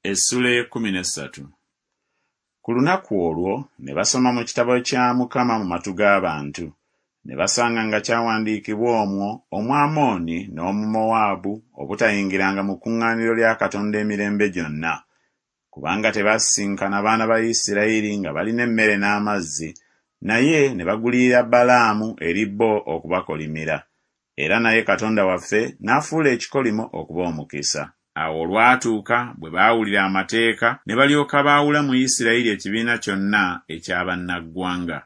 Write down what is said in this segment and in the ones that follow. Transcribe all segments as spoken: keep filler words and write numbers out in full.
Essula y'ekkumi n'essatu. Ku lunaku olwo ne basoma mu kitabo kya Mukama mu matu g'abantu, ne basanga nga kyawandiikibwa omwo Omwamoni n'Omumowaabu obutayingiranga mu kuŋŋaaniro lya Katonda emirembe gyonna, kubanga tebasisinkana baana ba Isirayiri nga balina emmere n'amazzi, naye ne bagulirira Balaamu eri bo okubakolimira, era naye Katonda waffe n'afuula ekikolimo okuba omukisa. Awo olwatuuka bwe baawulira amateeka ne balyoka baawula mu Isirayiri ekibiina kyonna eky'abannaggwanga.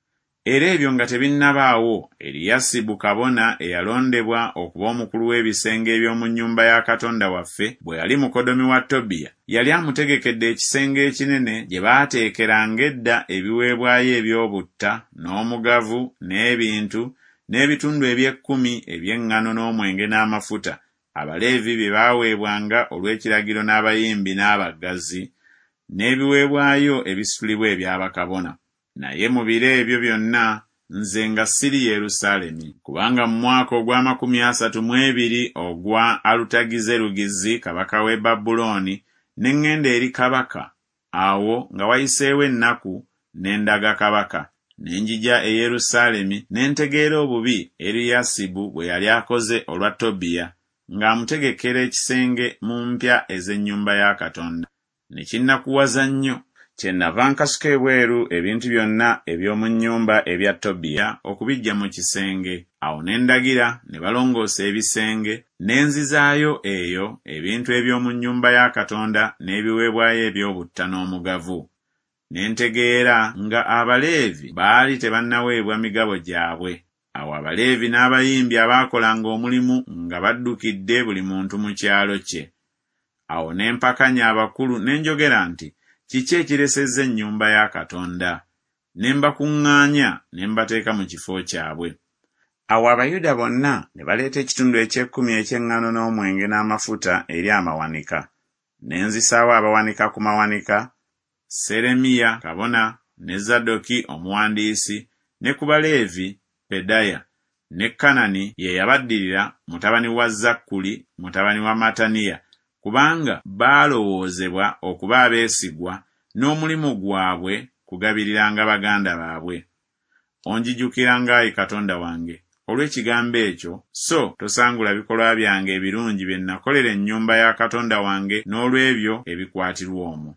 Era ebyo nga tebinnabaawo, Eriyasibu kabona eyalondebwa okuba omukulu w'ebisenge eby'omu nnyumba ya Katonda waffe bwe yali mukodomi wa Tobiya, yali amutegekedde ekisenge ekinene gye baateekeranga edda ebiweebwayo eby'obutta n'omugavu n'ebintu n'ebitundu eby'ekkumi eby'eŋŋano n'omwenge n'amafuta, Abaleevi bye baaweebwanga olw'ekiragiro n'abayimbi n'abaggazi, n'ebiweebwayo ebisitulibwa eby'abakabona. Naye mu biro ebyo byonna nze nga siri Yerusaalemi, kubanga mu mwaka ogw'amakumi asatu mu ebiri ogwa Alutagizerugizi kabaka w'e Babulooni ne ŋŋenda eri kabaka. Awo nga wayiseewo ennaku ne ndaga kabaka, ne njija e Yerusaalemi ne ntegeera obubi Eriyasibu bwe yali akoze olwa Tobiya, ng'amutegekera ekisenge mu mpya ez'ennyumba ya Katonda. Ne kinnakuwaza nnyo, kyennava nkasuka ebweru ebintu byonna eby'omu nnyumba ebya Tobiya okubiggya mu kisenge. Awo ne ndagira ne balongoosa ebisenge, ne nzizaayo eyo ebintu eby'omu nnyumba ya Katonda n'ebiweebwayo eby'obutta n'omugavu. Ne ntegeera nga Abaleevi baali tebannaweebwa migabo gyabwe. Awo Abaleevi n'abayimbi abaakolanga omulimu nga baddukidde buli muntu mu kyalo kye. Awo ne mpakanya abakulu ne njogera nti, kiki ekiresezza ennyumba ya Katonda? Ne mbakuŋŋaanya ne mbateeka mu kifo kyabwe. Awo Abayuda bonna ne baleeta ekitundu eky'ekkumi eky'eŋŋano n'omwenge n'amafuta eri amawanika. Ne nzisaawo abawanika ku mawanika, Seremiya kabona ne Zadooki omuwandiisi, ne ku Baleevi Pedaya ne Kanani ye yabaddirira mutabani wa Zakkuli mutabani wa Mataniya, kubanga baalowoozebwa okuba abeesigwa n'omulimu gwabwe kugabiriranga baganda baabwe. Onjijukiranga Ayi Katonda wange olw'ekigambo ekyo, so tosangula bikolwa byange ebirungi bye nakolera ennyumba ya Katonda wange n'olw'ebyo ebikwatirwa omwo.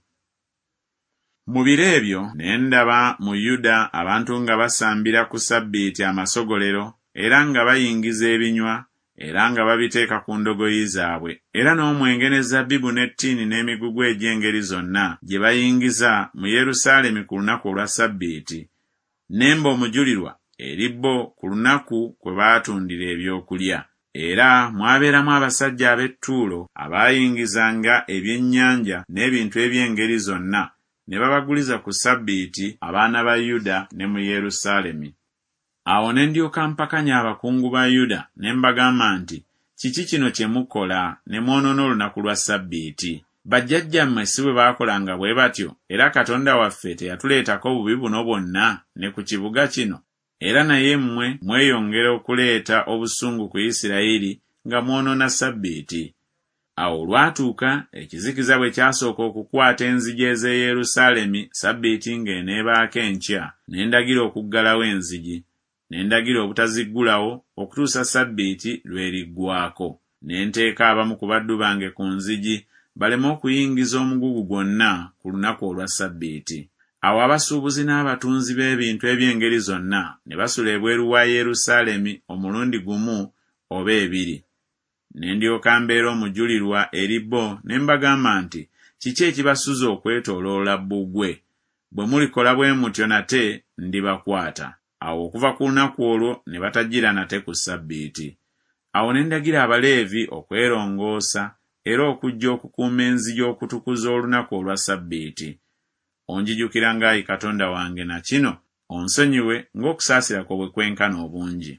Mu biro ebyo ne ndaba mu Yuda abantu nga basambira ku Ssabbiiti amasogolero, era nga bayingiza ebinywa, era nga babiteeka ku ndogoyi zaabwe, era n'omwenge ne zabbibu n'ettiini n'emigugu egy'engeri zonna gye bayingiza mu Yerusaalemi ku lunaku olwa Ssabbiiti. Nemba omujulirwa eri bo ku lunaku kwe baatundira ebyokulya. Era mwabeeramu abasajja ab'ettuulo abaayingizanga ebyennyanja n'ebintu eby'engeri zonna, ne babaguliza ku Ssabbiiti abaana ba Yuda ne mu Yerusaalemi. Awo ne ndyoka mpakanya abakungu ba Yuda ne mbagamba nti, kiki kino kye mukola ne mwonoona olunaku lwa Ssabbiiti? Bajjajjammwe si bwe baakolanga bwe batyo, era Katonda waffe teyatuleetako bubi buno bwonna ne ku kibuga kino? Era naye mmwe mweyongera okuleeta obusungu ku Isirayiri nga mwonoona Ssabbiiti. Awo olwatuuka ekizikiza bwe kyasooka okukwata enzigi ez'e Yerusaalemi Ssabbiiti ng'eneebaako enkya, ne ndagira okuggalawo enzigi, ne ndagira obutaziggulawo okutuusa Ssabbiiti lw'eriggwako. Ne nteeka abamu ku baddu bange ku nzigi baleme okuyingiza omugugu gwonna ku lunaku olwa Ssabbiiti. Awo abasuubuzi n'abatunzi b'ebintu eby'engeri zonna ne basula ebweru wa Yerusaalemi omulundi gumu oba ebiri. Ne ndyoka mbeera omujulirwa eri bo ne mbagamba nti, kiki ekibasuza okwetooloola bbugwe? Bwe mulikola bwe mutyo nate ndibakwata. Awo okuva ku lunaku olwo ne batajjira nate ku Ssabbiiti. Awo ne ndagira Abaleevi okwerongoosa era okujja okukuuma enzigi okutukuza olunaku olwa Ssabbiiti. Onjijukiranga Ayi Katonda wange na kino, onsonyiwe ng'okusaasira kwo bwe kwenkana obungi.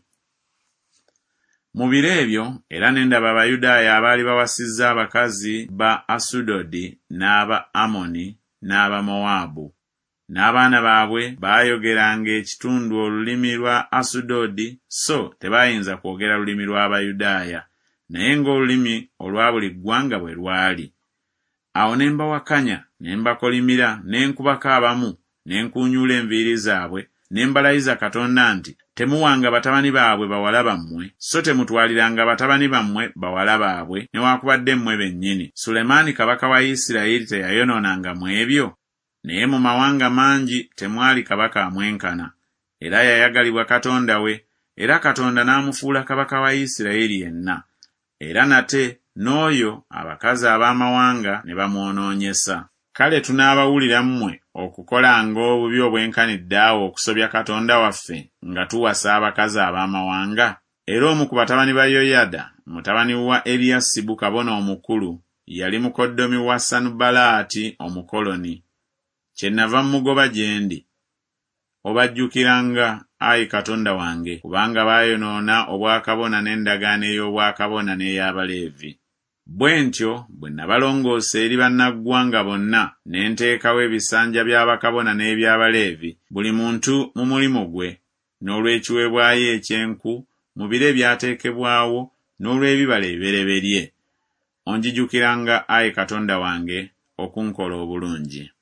Mu biro ebyo era ne ndaba Abayudaaya abaali bawasizza abakazi ba Asudodi n'aba Amoni n'aba Mowaabu. N'abaana baabwe baayogeranga ekitundu olulimi lwa Asudodi, so tebaayinza kwogera lulimi lw'Abayudaaya, naye ng'olulimi olwa buli ggwanga bwe lwali. Awo ne mbawakanya, ne mbakolimira, ne nkubako abamu, ne nkuunyuula enviiri zaabwe, ne mbalayiza Katonda nti, temuwanga batabani baabwe bawala bammwe, so temutwaliranga batabani bammwe bawala baabwe, newaakubadde mmwe bennyini. Sulemaani kabaka wa Isirayiri teyayonoonanga mu ebyo? Naye mu mawanga mangi temwali kabaka amwenkana, era yayagalibwa Katonda we, era Katonda n'amufuula kabaka wa Isirayiri yenna. Era nate n'oyo abakazi ab'amawanga ne bamwonoonyesa. Kale tunaabawulira mmwe okukolanga obubi obwenkanidde awo okusobya Katonda waffe nga tuwasa abakazi ab'amawanga? Era omu ku batabani ba Yoyada, mutabani wa Eriyasibu kabona omukulu, yali mukoddomi wa Sanubalaati omukoloni. Kyennava mugoba gye ndi. Obajjukiranga, Ayi Katonda wange, kubanga baayonoona obwakabona n'endagaano ey'obwakabona n'ey'Abaleevi. Bwe ntyo bwe nabalongoosa eri bannaggwanga bonna, ne nteekawo ebisanja by'abakabona n'eby'Abaleevi, buli muntu mu mulimu gwe, n'olw'ekiweebwayo eky'enku mu biro ebyateekebwawo, n'olw'ebibala ebibereberye. Onjijukiranga, Ayi Katonda wange, okunkola obulungi.